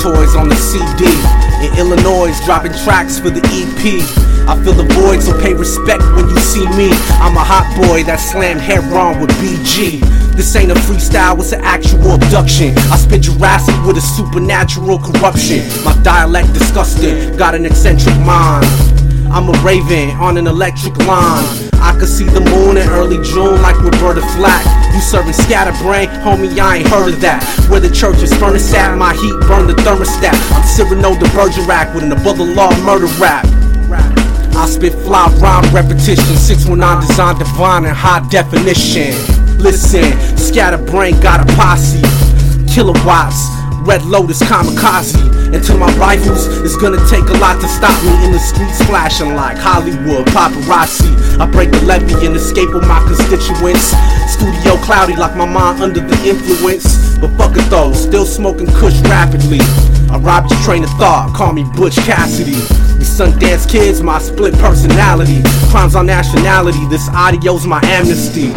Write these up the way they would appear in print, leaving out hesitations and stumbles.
toys on the CD. In Illinois, dropping tracks for the EP. I fill the void, so pay respect when you see me. I'm a hot boy that slammed head-on with BG. This ain't a freestyle, it's an actual abduction. I spit Jurassic with a supernatural corruption. My dialect disgusting, got an eccentric mind. I'm a raven on an electric line. I could see the moon in early June like Roberta Flack. You serving scatterbrain, homie, I ain't heard of that. Where the church is furnace at, my heat burn the thermostat. I'm Cyrano de Bergerac with an above the law murder rap. I spit fly rhyme repetition, 619 design divine in high definition. Listen, scatterbrain got a posse, kilowatts, Red Lotus kamikaze. And to my rifles, it's gonna take a lot to stop me in the streets flashing like Hollywood paparazzi. I break the levee and escape with my constituents. Studio cloudy like my mind under the influence. But fuck it though, still smoking kush rapidly. I robbed your train of thought, call me Butch Cassidy. We Sundance kids, my split personality. Crimes on nationality, this audio's my amnesty.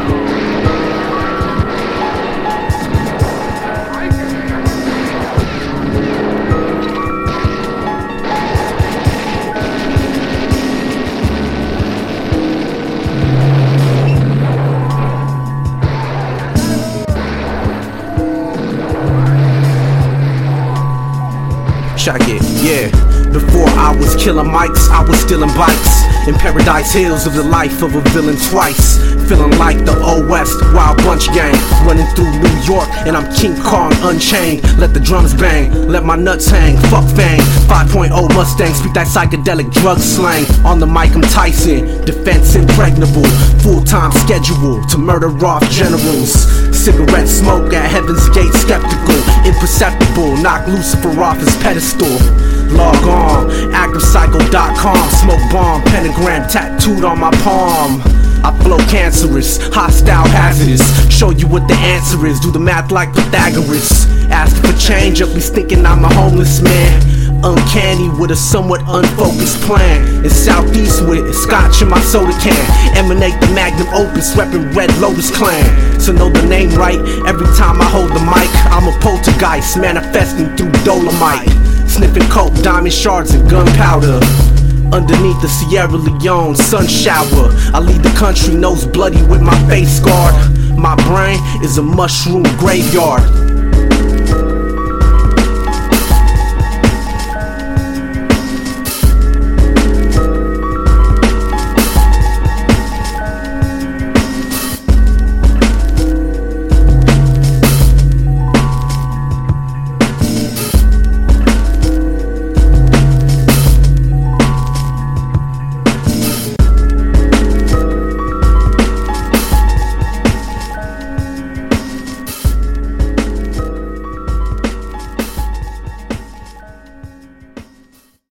Check it, yeah. Before I was killing mics, I was stealing bikes. In Paradise Hills of the life of a villain twice. Feeling like the Old West Wild Bunch gang. Running through New York and I'm King Kong unchained. Let the drums bang, let my nuts hang. Fuck Fang, 5.0 Mustang. Speak that psychedelic drug slang. On the mic I'm Tyson, defense impregnable. Full-time schedule to murder off generals. Cigarette smoke at Heaven's Gate skeptical. Imperceptible, knock Lucifer off his pedestal. Log on, activepsycho.com. Smoke bomb, pentagram tattooed on my palm. I flow cancerous, hostile, hazardous. Show you what the answer is, do the math like Pythagoras. Asking for change, up least thinking I'm a homeless man. Uncanny with a somewhat unfocused plan. In Southeast with scotch in my soda can. Emanate the magnum opus, reppin' Red Lotus clan. So know the name right, every time I hold the mic. I'm a poltergeist, manifesting through dolomite. Sniffing coke, diamond shards and gunpowder. Underneath the Sierra Leone sun shower, I lead the country nose bloody with my face scarred. My brain is a mushroom graveyard.